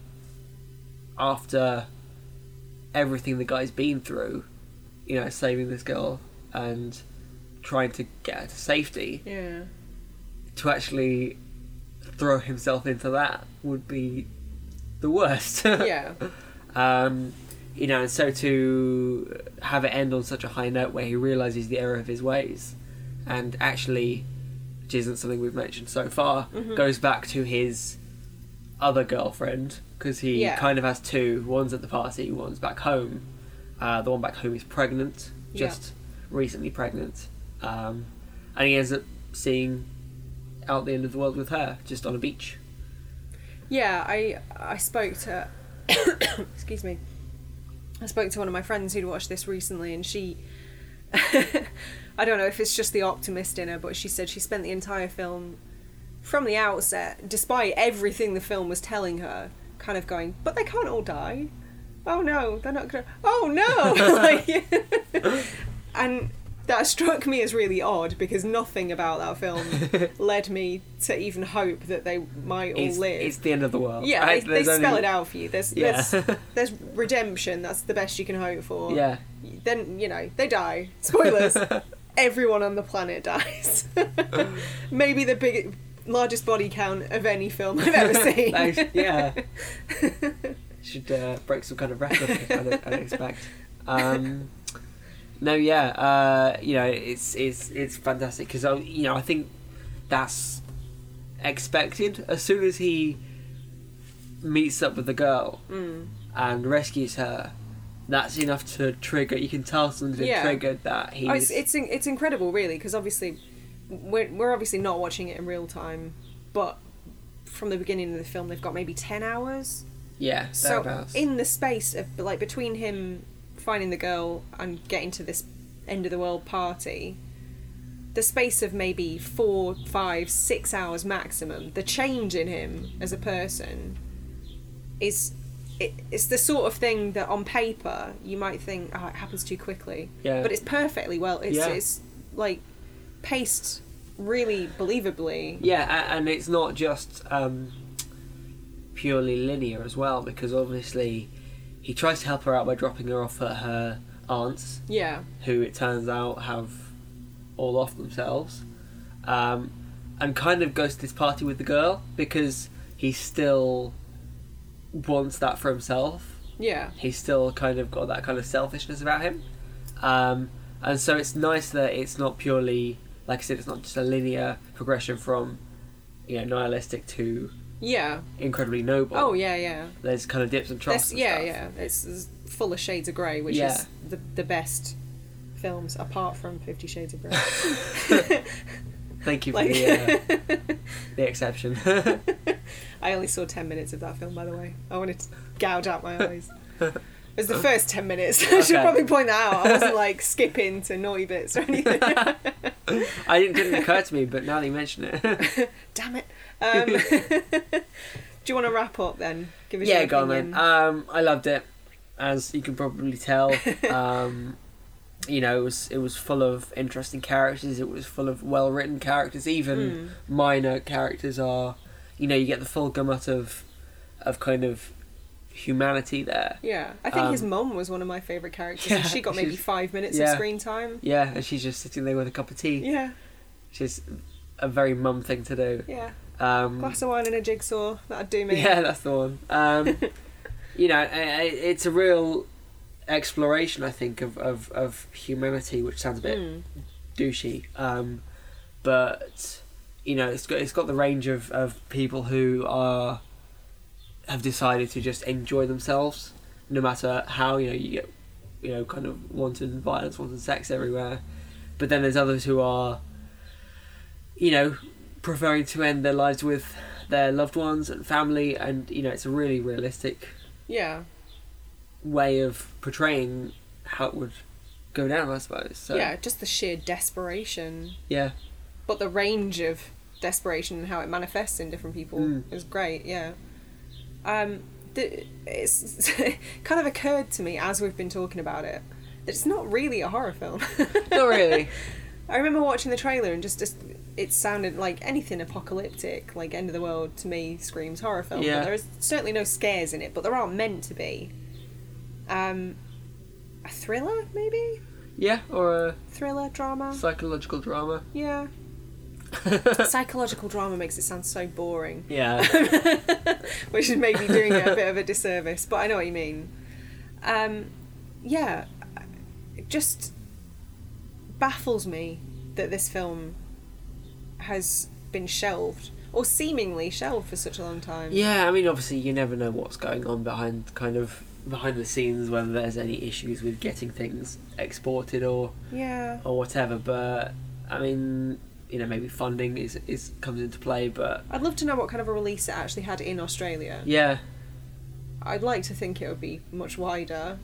after everything the guy's been through, you know, saving this girl and trying to get her to safety, Yeah. to actually throw himself into that would be the worst. Yeah. Um, you know, and so to have it end on such a high note where he realises the error of his ways and actually, which isn't something we've mentioned so far, Mm-hmm. goes back to his other girlfriend, because he Yeah. kind of has two. One's at the party, one's back home. Uh, the one back home is pregnant, just recently pregnant. Um, and he ends up seeing out the end of the world with her, just on a beach. Yeah, I I spoke to excuse me. I spoke to one of my friends who'd watched this recently, and she I don't know if it's just the optimist in her, but she said she spent the entire film from the outset, despite everything the film was telling her, kind of going, but they can't all die. Oh no, they're not gonna. Oh no! Like, and that struck me as really odd because nothing about that film led me to even hope that they might all It's, live. it's the end of the world. Yeah, right? they, they There's spell only- it out for you. There's, Yeah. there's there's redemption. That's the best you can hope for. Yeah. Then, you know, they die. Spoilers. Everyone on the planet dies. Maybe the big, largest body count of any film I've ever seen. Nice, yeah. Should uh, break some kind of record, I'd, I'd expect. Um, no, yeah, uh, you know, it's it's it's fantastic because you know I think that's expected. As soon as he meets up with the girl Mm. and rescues her, that's enough to trigger. You can tell something's been Yeah. triggered that he's. Oh, it's, it's in- it's incredible, really, because obviously we're we're obviously not watching it in real time, but from the beginning of the film, they've got maybe ten hours. yeah, So thereabouts. in the space of like between him finding the girl and getting to this end of the world party, the space of maybe four, five, six hours maximum, the change in him as a person is it, it's the sort of thing that on paper you might think, oh, it happens too quickly. Yeah. But it's perfectly well. It's Yeah. it's like paced really believably. Yeah, a- and it's not just um, purely linear as well, because obviously he tries to help her out by dropping her off at her aunt's, Yeah. who it turns out have all off themselves, um, and kind of goes to this party with the girl because he still wants that for himself. Yeah. He's still kind of got that kind of selfishness about him, um, and so it's nice that it's not purely, like I said, it's not just a linear progression from, you know, nihilistic to Yeah. incredibly noble. Oh yeah, yeah. There's kind of dips and troughs. That's, and yeah, stuff. yeah. It's, it's full of shades of grey, which Yeah. is the the best films apart from Fifty Shades of Grey. Thank you for Like- the, uh, the exception. I only saw ten minutes of that film, by the way. I wanted to gouge out my eyes. It was the first ten minutes. I should Okay. probably point that out. I wasn't like skipping to naughty bits or anything. I didn't, didn't occur to me, but now that you mention it. Damn it. Um, do you want to wrap up then? Give us Yeah, your go on opinion. then. Um, I loved it, as you can probably tell. Um, you know, it was it was full of interesting characters. It was full of well written characters. Even Mm. minor characters are, you know, you get the full gamut of of kind of humanity there. Yeah, I think Um, his mum was one of my favourite characters. yeah, and she got maybe she's- five minutes yeah. of screen time. Yeah, and she's just sitting there with a cup of tea, Yeah, which is a very mum thing to do. yeah. Um, Glass of wine and a jigsaw. That'd do me. yeah, that's the one. Um, you know, i- i- it's a real exploration, I think, of, of, of humanity, which sounds a bit Mm. douchey. Um, but you know, it's got it's got the range of, of people who are have decided to just enjoy themselves, no matter how, you know, you get, you know, kind of wanton violence, wanton sex everywhere. But then there's others who are, you know, preferring to end their lives with their loved ones and family, and you know, it's a really realistic Yeah. way of portraying how it would go down, I suppose. So, Yeah, just the sheer desperation, yeah, but the range of desperation and how it manifests in different people Mm. is great. Yeah. Um, the, it's kind of occurred to me as we've been talking about it that it's not really a horror film. not really. I remember watching the trailer and just, just it sounded like anything apocalyptic, like end of the world to me screams horror film. Yeah. But there is certainly no scares in it, but there aren't meant to be. Um, a thriller maybe? Yeah, or a Thriller drama? psychological drama. Yeah. Psychological drama makes it sound so boring, Yeah, which is maybe doing it a bit of a disservice, but I know what you mean. Um, yeah, it just baffles me that this film has been shelved, or seemingly shelved for such a long time. yeah. I mean, obviously, you never know what's going on behind kind of behind the scenes, whether there's any issues with getting things exported or Yeah. or whatever. But I mean, you know, maybe funding is is comes into play. But I'd love to know what kind of a release it actually had in Australia. yeah, I'd like to think it would be much wider.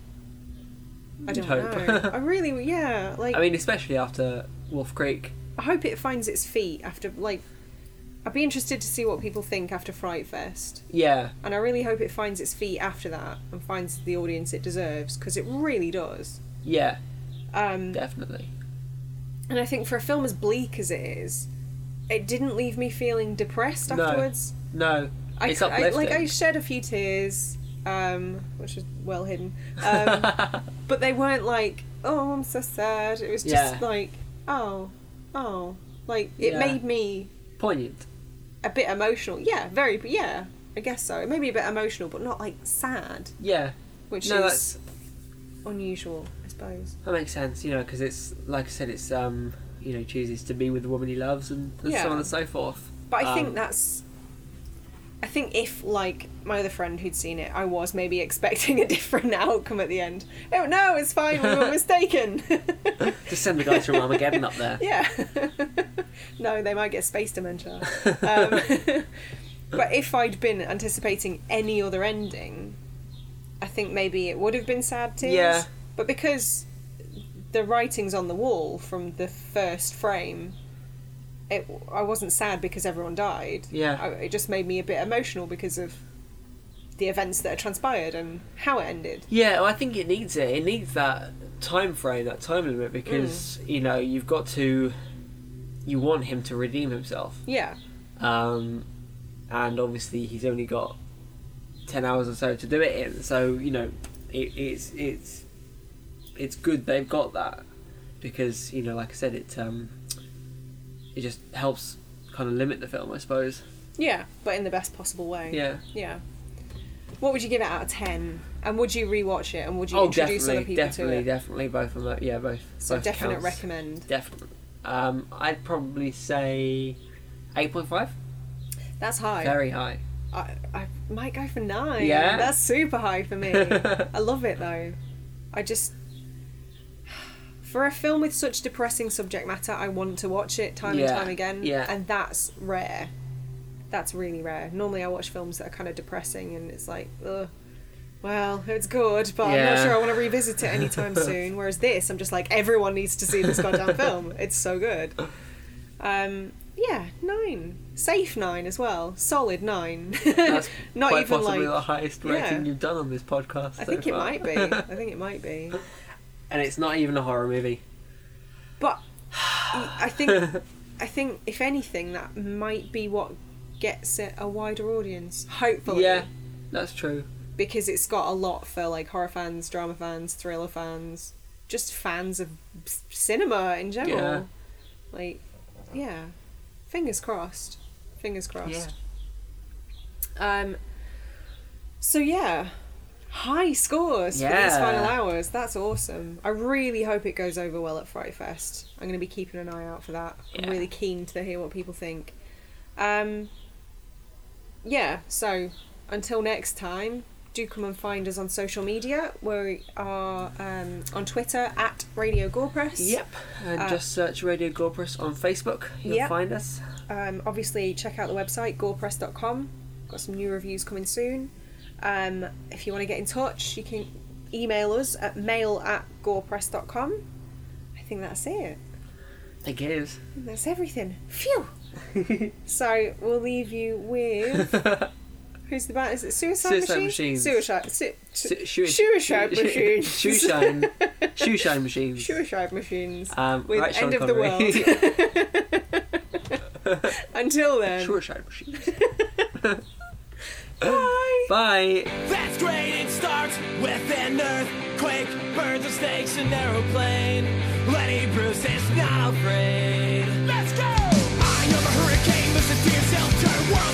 I You'd don't hope. know. I really, yeah, like... I mean, especially after Wolf Creek. I hope it finds its feet after, like... I'd be interested to see what people think after Fright Fest. Yeah, And I really hope it finds its feet after that and finds the audience it deserves, because it really does. yeah, Um, definitely. and I think for a film as bleak as it is, it didn't leave me feeling depressed No. afterwards. No, I, it's I, uplifting. like, I shed a few tears, um, which is well hidden. Um, but they weren't like, oh, I'm so sad. It was just Yeah. like, oh, oh. Like, it Yeah. made me Poignant. a bit emotional. Yeah, very, yeah, I guess so. It made me a bit emotional, but not, like, sad, Yeah, which no, is that's unusual, I suppose. that makes sense. You know, because it's like I said, it's um, you know, chooses to be with the woman he loves, and, and Yeah. so on and so forth. But I Um, think that's... I think if, like, my other friend who'd seen it, I was maybe expecting a different outcome at the end. Oh, no, it's fine, we were mistaken. just send the guys from Armageddon up there. Yeah. No, they might get space dementia. Um, but if I'd been anticipating any other ending, I think maybe it would have been sad tears. Yeah. But because the writing's on the wall from the first frame, it, I wasn't sad because everyone died. Yeah. I, it just made me a bit emotional because of the events that had transpired and how it ended. Yeah, well, I think it needs it. It needs that time frame, that time limit, because Mm. you know you've got to. You want him to redeem himself, Yeah. um, and obviously he's only got ten hours or so to do it in. So you know, it, it's it's it's good they've got that, because you know, like I said, it um, it just helps kind of limit the film, I suppose. Yeah, but in the best possible way. Yeah. Yeah. What would you give it out of ten? And would you rewatch it? And would you Oh, introduce definitely, other people definitely, to it? definitely, both of them. Yeah, both. So both definite counts. recommend. Definitely. Um, I'd probably say eight point five. That's high. Very high. I, I might go for nine. Yeah? That's super high for me. I love it though. I just... For a film with such depressing subject matter, I want to watch it time Yeah, and time again. yeah. And that's rare. That's really rare. Normally I watch films that are kind of depressing and it's like, ugh. Well, it's good, but I'm not Yeah. sure I want to revisit it anytime soon. Whereas this, I'm just like, everyone needs to see this goddamn film. It's so good. Um, yeah, nine. Safe nine as well. Solid nine. That's Not quite even possibly like... the highest rating Yeah. you've done on this podcast. I so think it far. might be. I think it might be. And it's not even a horror movie. But I think, I think if anything, that might be what gets it a wider audience. Hopefully. Yeah, that's true. Because it's got a lot for like horror fans, drama fans, thriller fans, just fans of c- cinema in general. Yeah. Like, yeah. Fingers crossed. Fingers crossed. Yeah. Um. So yeah, high scores for Yeah. these final hours. That's awesome. I really hope it goes over well at Fright Fest. I'm going to be keeping an eye out for that. I'm Yeah. really keen to hear what people think. Um. Yeah. So until next time, do come and find us on social media. We are um, on Twitter at Radio Gorepress. Yep. And Uh, just search Radio Gorepress on Facebook. You'll Yep. find us. Um, obviously, check out the website gorepress dot com. Got some new reviews coming soon. Um, if you want to get in touch, you can email us at mail at gorepress dot com. I think that's it. I think it is. I think that's everything. Phew! So, we'll leave you with... Who's the band? Is it Suicide, Suicide Machines? Machines. Suicide... Su- Su- shoe- Suicide shoe- Machines. Shoeshine. Shoeshine Machines. Suicide Machines. Um, with right, Sean End of the Connery. World. Until then. Shoeshine Machines. Bye! Bye. That's great, it starts with an earthquake, birds and snakes, an aeroplane. Lenny Bruce is not afraid. Let's go! I am a hurricane, listen to yourself, turn world